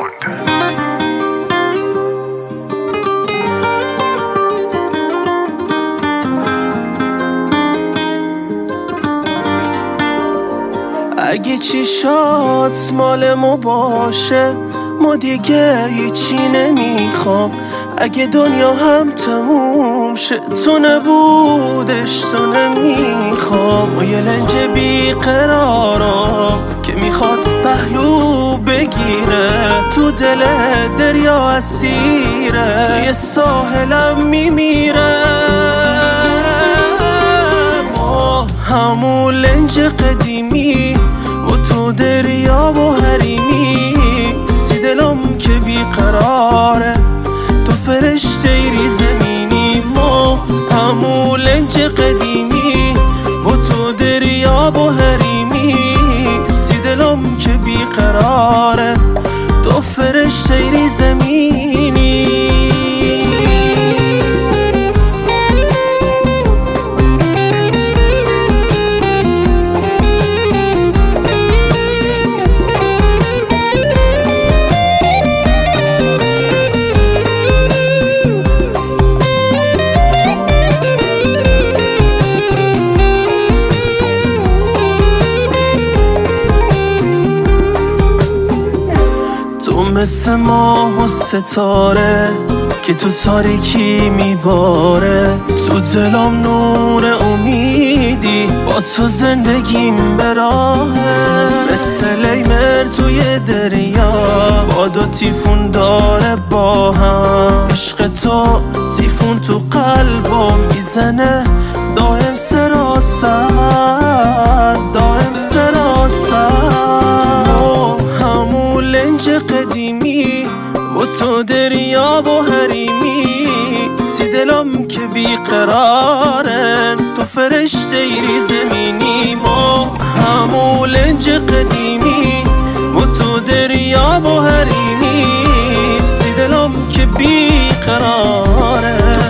ساوند. اگه چیشات مال ما باشه ما دیگه هیچی نمیخوام. اگه دنیا هم تموم شه تو نبودش تو نمیخوام. و یه لنج بیقرارم که میخواد پهلو بگیره تو دل دریا اسیره توی ساحلم میمیره. ما همون لنج قدیمی و تو دریا و حریمی سی دلم که بیقراره تو فرشته ای زمینی. ما همون لنج قدیمی و تو دریا و حریمی سی دلم که بیقراره تو فرشته ای زمینی. مثل ماه و ستاره که تو تاریکی میباره تو دلم نور امیدی با تو زندگیم به راهه. مثل لیمر توی دریا با دو تیفون داره با هم. عشق تو تیفون تو قلبم میزنه دائم سراسر دائم سراسر. همون لنج قدیمی و تو دریا و حریمی سی دلم که بیقرارن تو فرشته ای زمینی. ما همون لنج قدیمی و تو دریا و حریمی سی دلم که بیقرارن